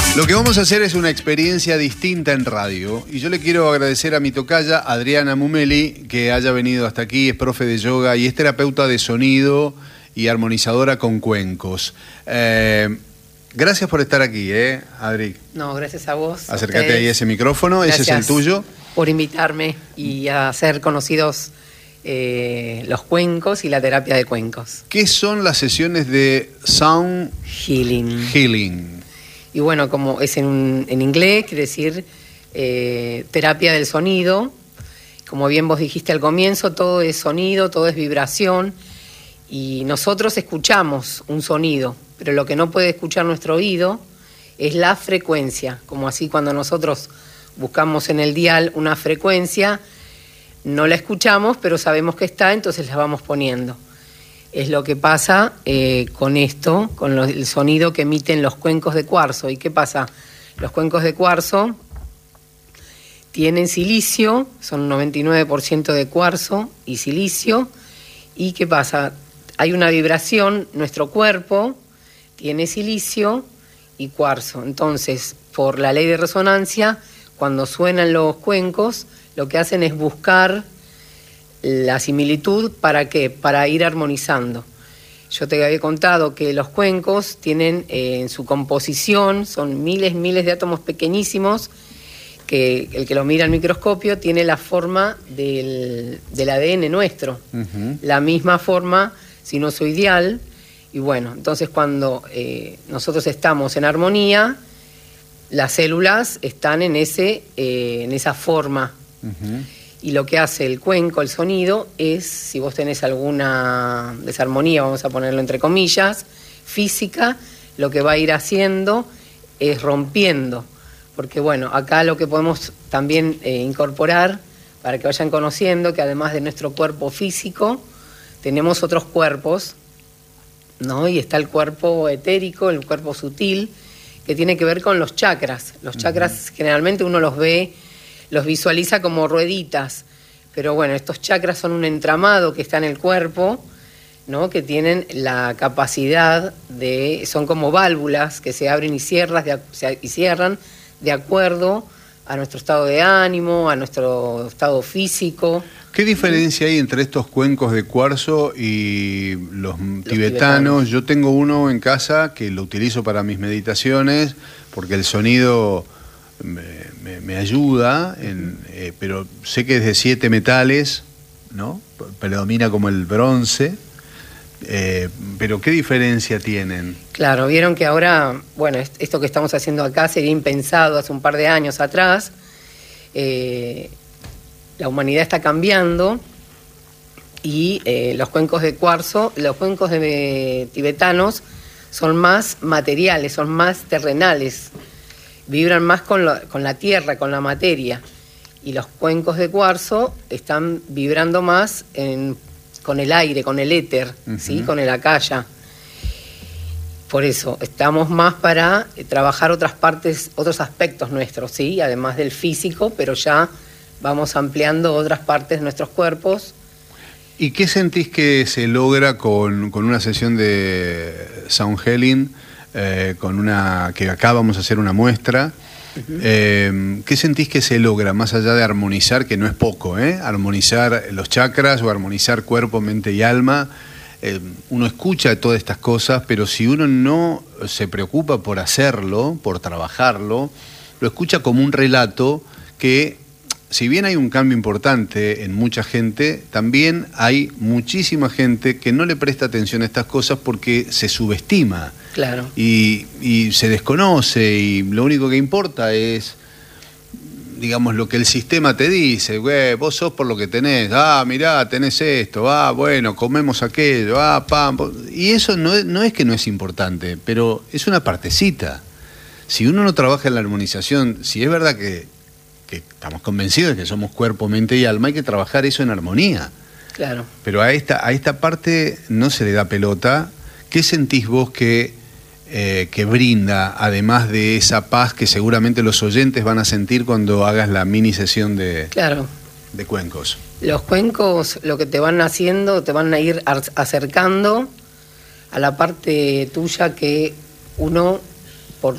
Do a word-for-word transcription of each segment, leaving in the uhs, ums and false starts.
Lo que vamos a hacer es una experiencia distinta en radio y yo le quiero agradecer a mi tocaya Adriana Mumeli que haya venido hasta aquí, es profe de yoga y es terapeuta de sonido y armonizadora con cuencos. Eh, gracias por estar aquí, ¿eh, Adri? No, gracias a vos. Acércate ustedes. ahí a ese micrófono, Gracias ese es el tuyo. Por invitarme y a hacer conocidos eh, los cuencos y la terapia de cuencos. ¿Qué son las sesiones de Sound Healing. Healing? Y bueno, como es en, en inglés, quiere decir eh, terapia del sonido. Como bien vos dijiste al comienzo, todo es sonido, todo es vibración. Y nosotros escuchamos un sonido, pero lo que no puede escuchar nuestro oído es la frecuencia. Como así cuando nosotros buscamos en el dial una frecuencia, no la escuchamos, pero sabemos que está, entonces la vamos poniendo. Es lo que pasa eh, con esto, con lo, el sonido que emiten los cuencos de cuarzo. ¿Y qué pasa? Los cuencos de cuarzo tienen silicio, son noventa y nueve por ciento de cuarzo y silicio. ¿Y qué pasa? Hay una vibración, nuestro cuerpo tiene silicio y cuarzo. Entonces, por la ley de resonancia, cuando suenan los cuencos, lo que hacen es buscar la similitud, ¿para qué? Para ir armonizando. Yo te había contado que los cuencos tienen eh, en su composición, son miles, miles de átomos pequeñísimos, que el que lo mira al microscopio tiene la forma del, del A D N nuestro, uh-huh. La misma forma sinusoidial, y bueno, entonces cuando eh, nosotros estamos en armonía, las células están en, ese, eh, en esa forma. Uh-huh. Y lo que hace el cuenco, el sonido, es, si vos tenés alguna desarmonía, vamos a ponerlo entre comillas, física, lo que va a ir haciendo es rompiendo. Porque bueno, acá lo que podemos también eh, incorporar, para que vayan conociendo, que además de nuestro cuerpo físico, tenemos otros cuerpos, ¿no? Y está el cuerpo etérico, el cuerpo sutil, que tiene que ver con los chakras. Los chakras uh-huh. generalmente uno los ve, los visualiza como rueditas, pero bueno, estos chakras son un entramado que está en el cuerpo, ¿no? Que tienen la capacidad de, son como válvulas que se abren y cierran, de, y cierran de acuerdo a nuestro estado de ánimo, a nuestro estado físico. ¿Qué diferencia hay entre estos cuencos de cuarzo y los, los tibetanos? tibetanos? Yo tengo uno en casa que lo utilizo para mis meditaciones porque el sonido me, me, me ayuda, en, eh, pero sé que es de siete metales, ¿no? Predomina como el bronce. Eh, pero ¿qué diferencia tienen? Claro, vieron que ahora, bueno, esto que estamos haciendo acá sería impensado hace un par de años atrás. Eh, la humanidad está cambiando y eh, los cuencos de cuarzo, los cuencos de tibetanos son más materiales, son más terrenales, vibran más con, lo, con la tierra, con la materia, y los cuencos de cuarzo están vibrando más en con el aire, con el éter, uh-huh. ¿sí? Con el akasha. Por eso, estamos más para trabajar otras partes, otros aspectos nuestros, ¿sí? Además del físico, pero ya vamos ampliando otras partes de nuestros cuerpos. ¿Y qué sentís que se logra con, con una sesión de Sound Healing, eh, con una, que acá vamos a hacer una muestra? Uh-huh. Eh, ¿Qué sentís que se logra, más allá de armonizar, que no es poco, ¿eh? Armonizar los chakras o armonizar cuerpo, mente y alma? Eh, uno escucha todas estas cosas, pero si uno no se preocupa por hacerlo, por trabajarlo, lo escucha como un relato que, si bien hay un cambio importante en mucha gente, también hay muchísima gente que no le presta atención a estas cosas porque se subestima. Claro. Y, y se desconoce, y lo único que importa es, digamos, lo que el sistema te dice. Güey, vos sos por lo que tenés, ah, mirá, tenés esto, ah, bueno, comemos aquello, ah, pam. Y eso no es, no es que no es importante, pero es una partecita. Si uno no trabaja en la armonización, si es verdad que, que estamos convencidos de que somos cuerpo, mente y alma, hay que trabajar eso en armonía. Claro. Pero a esta, a esta parte no se le da pelota. ¿Qué sentís vos que Eh, que brinda, además de esa paz que seguramente los oyentes van a sentir cuando hagas la mini sesión de, claro. de cuencos? Los cuencos lo que te van haciendo, te van a ir acercando a la parte tuya que uno, por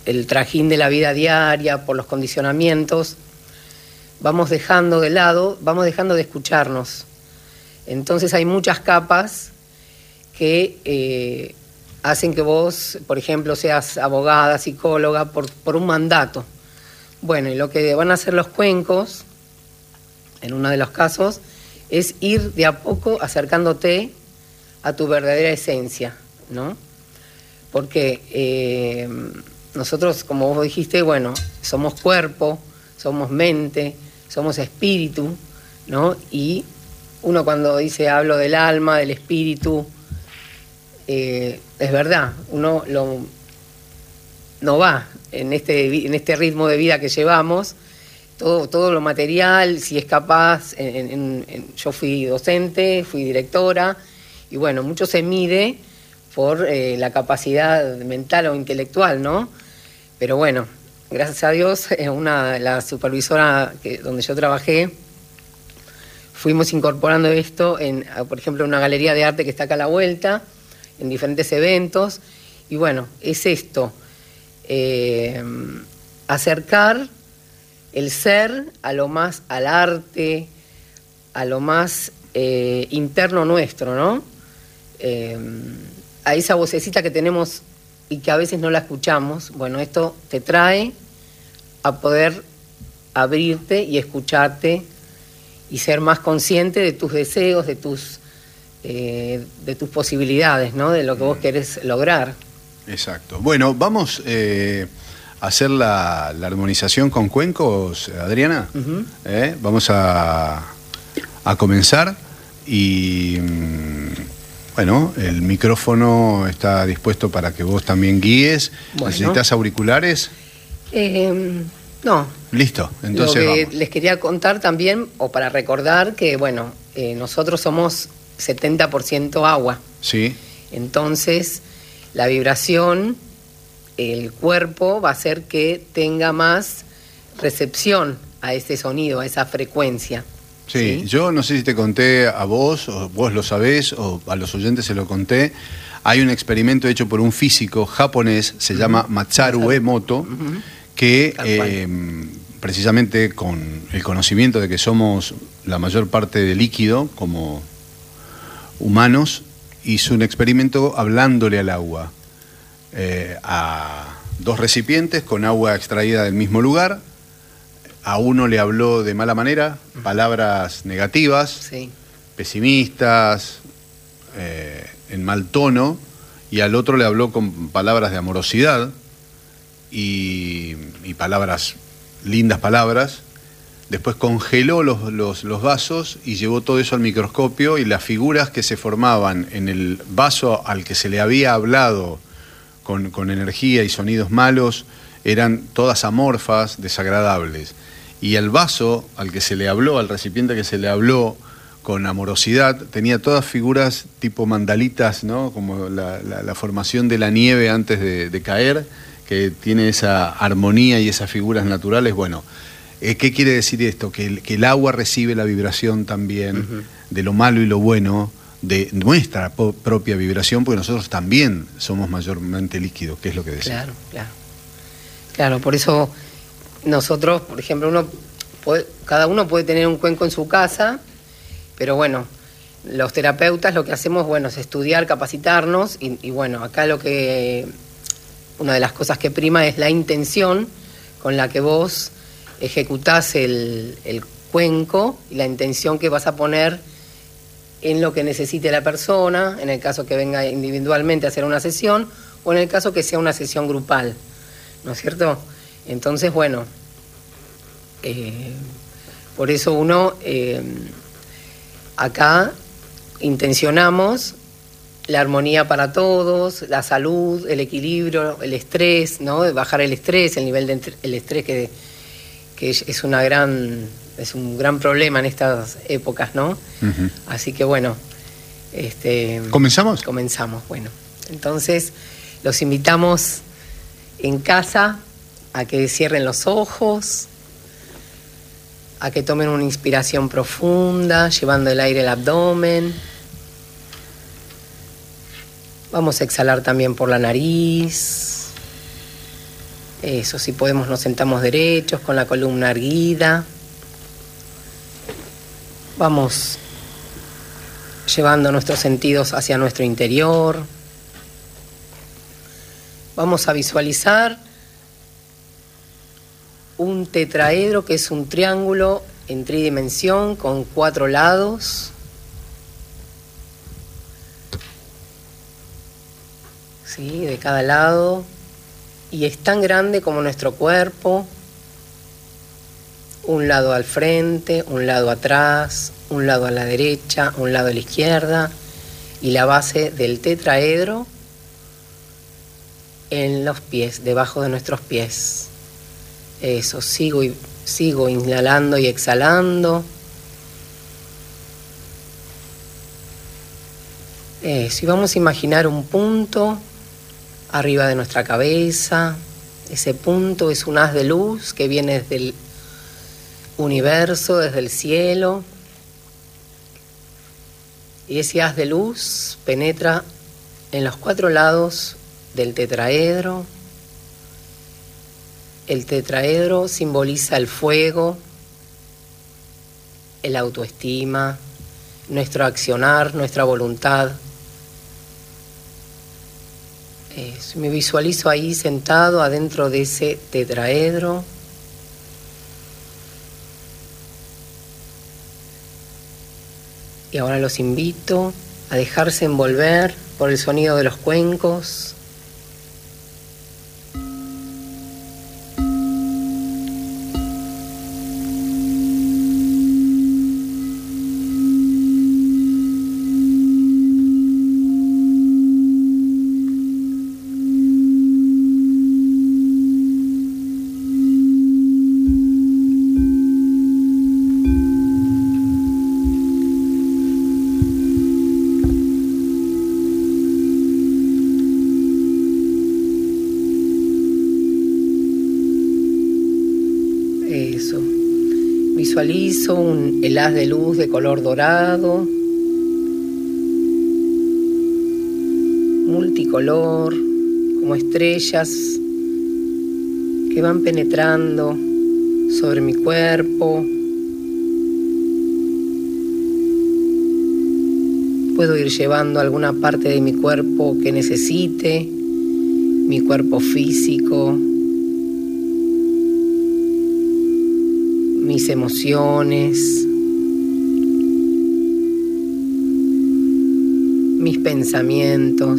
el trajín de la vida diaria, por los condicionamientos, vamos dejando de lado, vamos dejando de escucharnos. Entonces hay muchas capas que eh, hacen que vos, por ejemplo, seas abogada, psicóloga, por, por un mandato. Bueno, y lo que van a hacer los cuencos, en uno de los casos, es ir de a poco acercándote a tu verdadera esencia, ¿no? Porque eh, nosotros, como vos dijiste, bueno, somos cuerpo, somos mente, somos espíritu, ¿no? Y uno cuando dice hablo del alma, del espíritu, eh, es verdad, uno lo, no va en este, en este ritmo de vida que llevamos, todo, todo lo material, si es capaz, en, en, en, yo fui docente, fui directora, y bueno, mucho se mide por eh, la capacidad mental o intelectual, ¿no? Pero bueno, gracias a Dios, una, la supervisora que, donde yo trabajé, fuimos incorporando esto, en, por ejemplo, en una galería de arte que está acá a la vuelta, en diferentes eventos, y bueno, es esto, eh, acercar el ser a lo más, al arte, a lo más eh, interno nuestro, ¿no? Eh, a esa vocecita que tenemos y que a veces no la escuchamos. Bueno, esto te trae a poder abrirte y escucharte y ser más consciente de tus deseos, de tus, eh, de tus posibilidades, ¿no? De lo que vos querés lograr. Exacto. Bueno, vamos eh, a hacer la, la armonización con cuencos, Adriana. Uh-huh. ¿Eh? Vamos a, a comenzar y... Bueno, el micrófono está dispuesto para que vos también guíes. Bueno. ¿Necesitas auriculares? Eh, no. Listo, entonces Lo que vamos. Les quería contar también, o para recordar, que bueno, eh, nosotros somos setenta por ciento agua. Sí. Entonces, la vibración, el cuerpo va a hacer que tenga más recepción a ese sonido, a esa frecuencia. Sí, ¿sí? Yo no sé si te conté a vos, o vos lo sabés, o a los oyentes se lo conté. Hay un experimento hecho por un físico japonés, se uh-huh. llama Masaru Emoto, uh-huh. que eh, precisamente con el conocimiento de que somos la mayor parte de líquido, como humanos, hizo un experimento hablándole al agua, eh, a dos recipientes con agua extraída del mismo lugar. A uno le habló de mala manera, palabras negativas, sí. pesimistas, eh, en mal tono, y al otro le habló con palabras de amorosidad y, y palabras, lindas palabras. Después congeló los, los, los vasos y llevó todo eso al microscopio, y las figuras que se formaban en el vaso al que se le había hablado con, con energía y sonidos malos eran todas amorfas, desagradables. Y el vaso al que se le habló, al recipiente que se le habló con amorosidad, tenía todas figuras tipo mandalitas, ¿no? Como la, la, la formación de la nieve antes de, de caer, que tiene esa armonía y esas figuras naturales. Bueno, eh, ¿qué quiere decir esto? Que el, que el agua recibe la vibración también uh-huh. de lo malo y lo bueno, de nuestra po- propia vibración, porque nosotros también somos mayormente líquidos, que es lo que decimos. Claro, claro. Claro, por eso... Nosotros, por ejemplo, uno puede, cada uno puede tener un cuenco en su casa, pero bueno, los terapeutas lo que hacemos, bueno, es estudiar, capacitarnos, y, y bueno, acá lo que, una de las cosas que prima es la intención con la que vos ejecutás el, el cuenco y la intención que vas a poner en lo que necesite la persona, en el caso que venga individualmente a hacer una sesión, o en el caso que sea una sesión grupal, ¿no es cierto? Entonces, bueno, eh, por eso uno, eh, acá intencionamos la armonía para todos, la salud, el equilibrio, el estrés, ¿no? Bajar el estrés, el nivel de el estrés que, que es una gran, es un gran problema en estas épocas, ¿no? Uh-huh. Así que bueno, este, ¿comenzamos? Comenzamos, bueno. Entonces, los invitamos en casa a que cierren los ojos, a que tomen una inspiración profunda, llevando el aire al abdomen. Vamos a exhalar también por la nariz. Eso, si podemos nos sentamos derechos, con la columna erguida. Vamos llevando nuestros sentidos hacia nuestro interior. Vamos a visualizar un tetraedro, que es un triángulo en tridimensión con cuatro lados. ¿Sí? De cada lado. Y es tan grande como nuestro cuerpo. Un lado al frente, un lado atrás, un lado a la derecha, un lado a la izquierda. Y la base del tetraedro en los pies, debajo de nuestros pies. Eso, sigo, y, sigo inhalando y exhalando. Eso, y vamos a imaginar un punto arriba de nuestra cabeza. Ese punto es un haz de luz que viene desde el universo, desde el cielo. Y ese haz de luz penetra en los cuatro lados del tetraedro. El tetraedro simboliza el fuego, el autoestima, nuestro accionar, nuestra voluntad. Eso, me visualizo ahí sentado adentro de ese tetraedro. Y ahora los invito a dejarse envolver por el sonido de los cuencos. Visualizo un, el haz de luz de color dorado, multicolor, como estrellas que van penetrando sobre mi cuerpo. Puedo ir llevando alguna parte de mi cuerpo que necesite, mi cuerpo físico, mis emociones, mis pensamientos.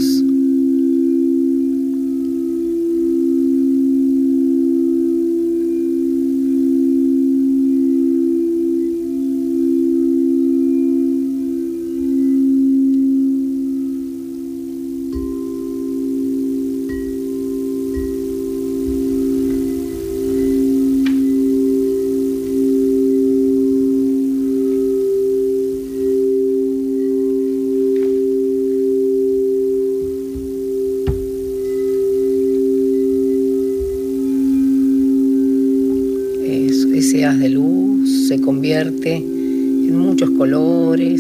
Ese haz de luz se convierte en muchos colores.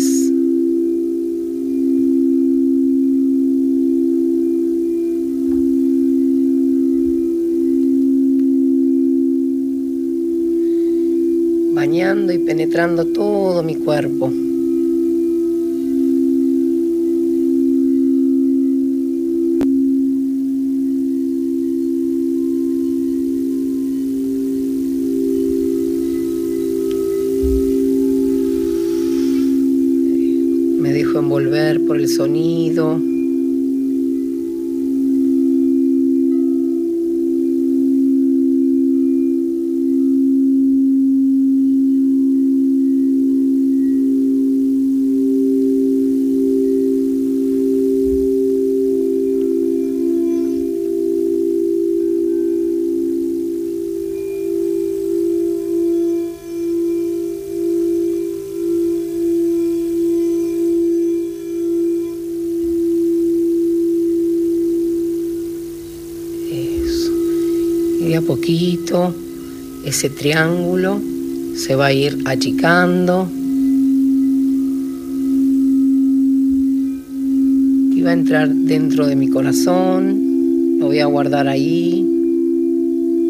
Bañando y penetrando todo mi cuerpo. Envolver por el sonido. Y de a poquito ese triángulo se va a ir achicando y va a entrar dentro de mi corazón. Lo voy a guardar ahí.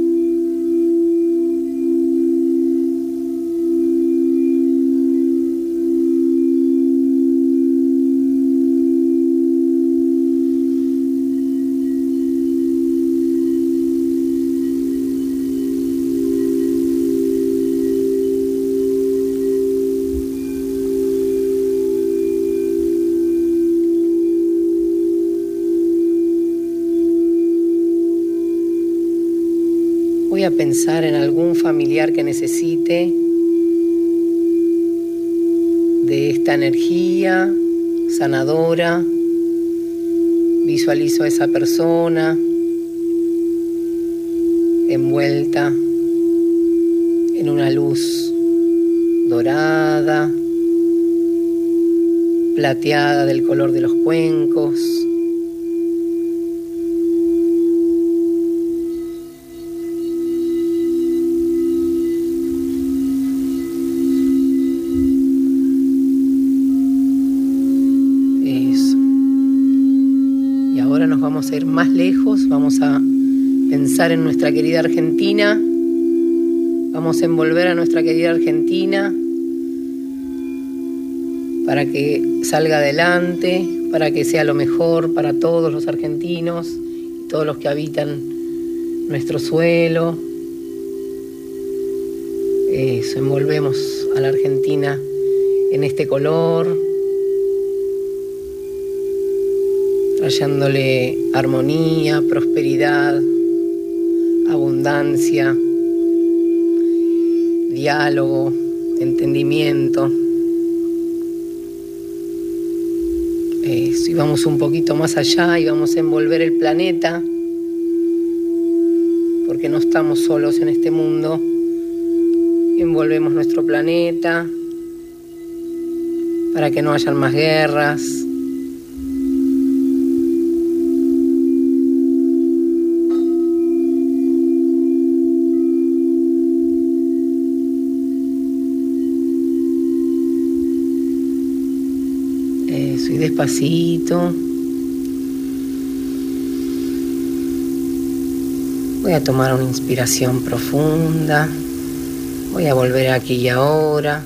Voy a pensar en algún familiar que necesite de esta energía sanadora. Visualizo a esa persona envuelta en una luz dorada, plateada del color de los cuencos. Eso. Y ahora nos vamos a ir más lejos, vamos a pensar en nuestra querida Argentina. Vamos a envolver a nuestra querida Argentina para que salga adelante, para que sea lo mejor para todos los argentinos y todos los que habitan nuestro suelo. Eso, envolvemos a la Argentina en este color, trayéndole armonía, prosperidad, abundancia, diálogo, entendimiento. Eso, y vamos un poquito más allá y vamos a envolver el planeta, porque no estamos solos en este mundo. Envolvemos nuestro planeta para que no hayan más guerras. Y despacito voy a tomar una inspiración profunda, voy a volver aquí y ahora.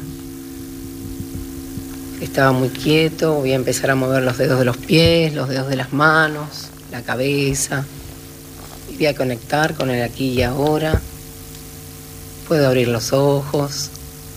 Estaba muy quieto, voy a empezar a mover los dedos de los pies, los dedos de las manos, la cabeza, y voy a conectar con el aquí y ahora. Puedo abrir los ojos.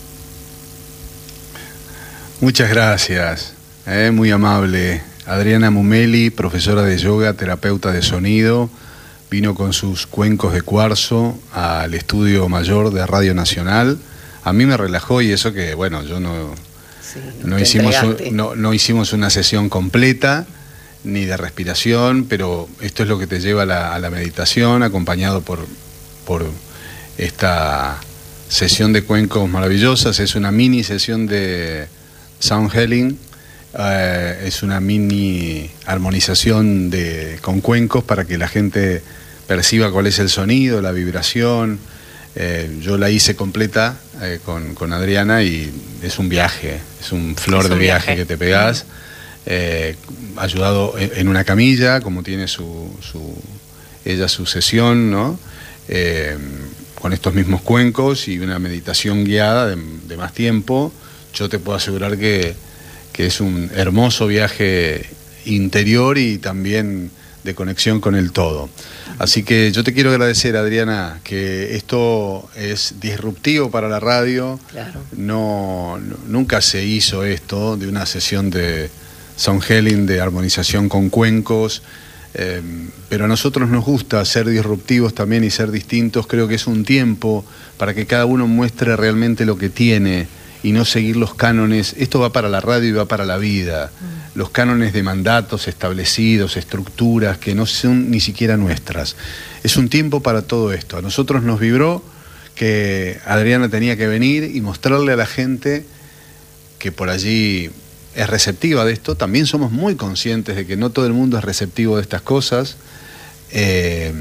Muchas gracias. Eh, muy amable. Adriana Mumeli, profesora de yoga, terapeuta de sonido, vino con sus cuencos de cuarzo al estudio mayor de Radio Nacional. A mí me relajó, y eso que, bueno, yo no, sí, no, hicimos, no, no hicimos una sesión completa, ni de respiración, pero esto es lo que te lleva a la, a la meditación, acompañado por, por esta sesión de cuencos maravillosas. Es una mini sesión de sound healing. Uh, es una mini armonización de, con cuencos para que la gente perciba cuál es el sonido, la vibración. Uh, yo la hice completa uh, con, con Adriana y es un viaje, es un flor es un de viaje, viaje que te pegás, uh, ayudado en, en una camilla, como tiene su, su ella su sesión, ¿no? Uh, con estos mismos cuencos y una meditación guiada de, de más tiempo. Yo te puedo asegurar que que es un hermoso viaje interior y también de conexión con el todo. Así que yo te quiero agradecer, Adriana, que esto es disruptivo para la radio. Claro. No, no, nunca se hizo esto de una sesión de sound healing, de armonización con cuencos, eh, pero a nosotros nos gusta ser disruptivos también y ser distintos. Creo que es un tiempo para que cada uno muestre realmente lo que tiene y no seguir los cánones. Esto va para la radio y va para la vida. Mm. Los cánones de mandatos establecidos, estructuras que no son ni siquiera nuestras. Es un tiempo para todo esto. A nosotros nos vibró que Adriana tenía que venir y mostrarle a la gente que por allí es receptiva de esto. También somos muy conscientes de que no todo el mundo es receptivo de estas cosas. Eh,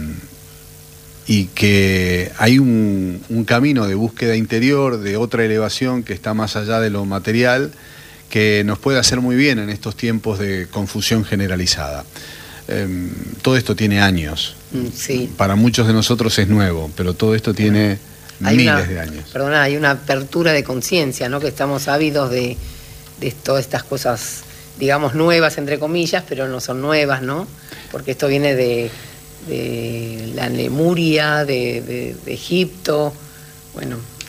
y que hay un, un camino de búsqueda interior, de otra elevación que está más allá de lo material, que nos puede hacer muy bien en estos tiempos de confusión generalizada. Eh, todo esto tiene años. Sí. Para muchos de nosotros es nuevo, pero todo esto tiene hay miles una, de años. Perdona, hay una apertura de conciencia, ¿no? Que estamos ávidos de, de todas estas cosas, digamos, nuevas, entre comillas, pero no son nuevas, ¿no? Porque esto viene de... de la Lemuria, de, de, de Egipto, bueno,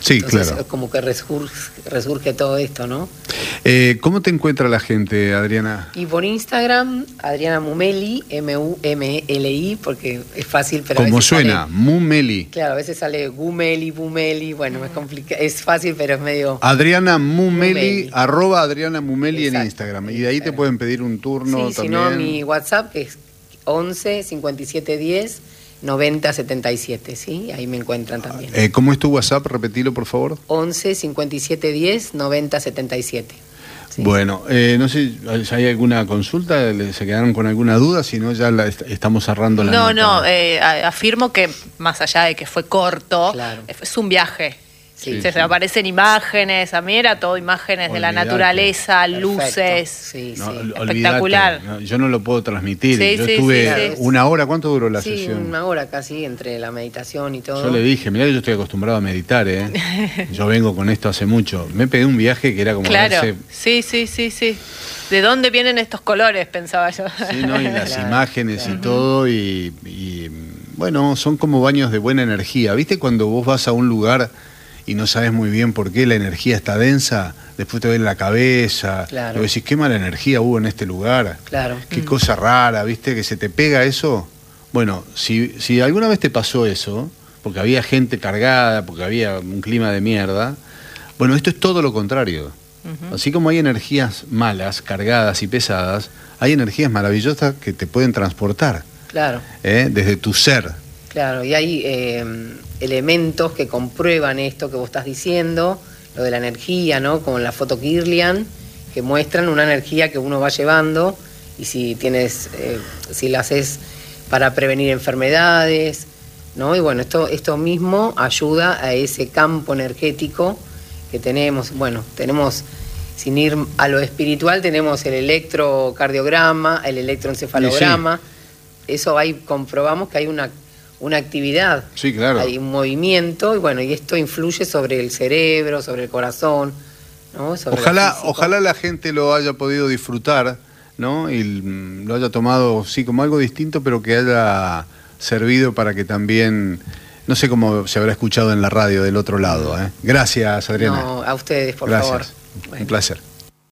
Sí, Entonces, claro. es como que resurge, resurge todo esto, ¿no? Eh, ¿Cómo te encuentra la gente, Adriana? Y por Instagram, Adriana Mumeli, M U M L I, porque es fácil, pero a Como veces suena, sale, Mumeli. claro, a veces sale Gumeli, Bumeli, bueno, es complicado, es fácil, pero es medio... Adriana Mumeli, Mumeli. arroba Adriana Mumeli en Exacto, Instagram. en Y de ahí te Instagram. pueden pedir un turno Sí, si también. no, mi WhatsApp, que es once cincuenta y siete diez noventa setenta y siete, ¿sí? Ahí me encuentran también. Eh, ¿Cómo es tu WhatsApp? Repetilo, por favor. once cincuenta y siete diez noventa setenta y siete. Sí. Bueno, eh, no sé, ¿hay alguna consulta? ¿Se quedaron con alguna duda? Si no, ya la est- estamos cerrando la No, nota. no, eh, a- afirmo que más allá de que fue corto, Claro. es un viaje. Sí, se sí. aparecen imágenes, a mí era todo imágenes de la Olvidate. naturaleza, Perfecto. luces. Sí, No, sí. ol- espectacular. olvidate, no, yo no lo puedo transmitir. Sí, yo sí, estuve sí, sí. una hora. ¿Cuánto duró la Sí, sesión? una hora casi entre la meditación y todo. Yo le dije, mirá que yo estoy acostumbrado a meditar, ¿eh? Yo vengo con esto hace mucho. Me pegué un viaje que era como Claro, verse- sí, sí, sí, sí. ¿De dónde vienen estos colores? Pensaba yo. Sí, ¿no? Y las Claro, imágenes claro. y todo, y, y, bueno, son como baños de buena energía. ¿Viste cuando vos vas a un lugar y no sabes muy bien por qué la energía está densa? Después te duele la cabeza, Claro. y vos decís, qué mala energía hubo en este lugar. Claro. Qué cosa rara, ¿viste? Que se te pega eso. Bueno, si, si alguna vez te pasó eso, porque había gente cargada, porque había un clima de mierda, bueno, esto es todo lo contrario. Ujú. Así como hay energías malas, cargadas y pesadas, hay energías maravillosas que te pueden transportar, Claro, ¿eh? Desde tu ser. claro. Y hay eh, elementos que comprueban esto que vos estás diciendo, lo de la energía, ¿no? Como la foto Kirlian, que muestran una energía que uno va llevando y si tienes, eh, si la haces para prevenir enfermedades, ¿no? Y bueno, esto, esto mismo ayuda a ese campo energético que tenemos. Bueno, tenemos, sin ir a lo espiritual, tenemos el electrocardiograma, el electroencefalograma. Eso ahí comprobamos que hay una, una actividad, Sí, claro. hay un movimiento, y bueno, y esto influye sobre el cerebro, sobre el corazón, ¿no? Sobre lo Ojalá, físico. ojalá la gente lo haya podido disfrutar, ¿no? Y mm, lo haya tomado, sí, como algo distinto, pero que haya servido para que también, no sé cómo se habrá escuchado en la radio del otro lado, ¿eh? Gracias, Adriana. No, a ustedes, por Gracias. favor. Un Bueno. placer.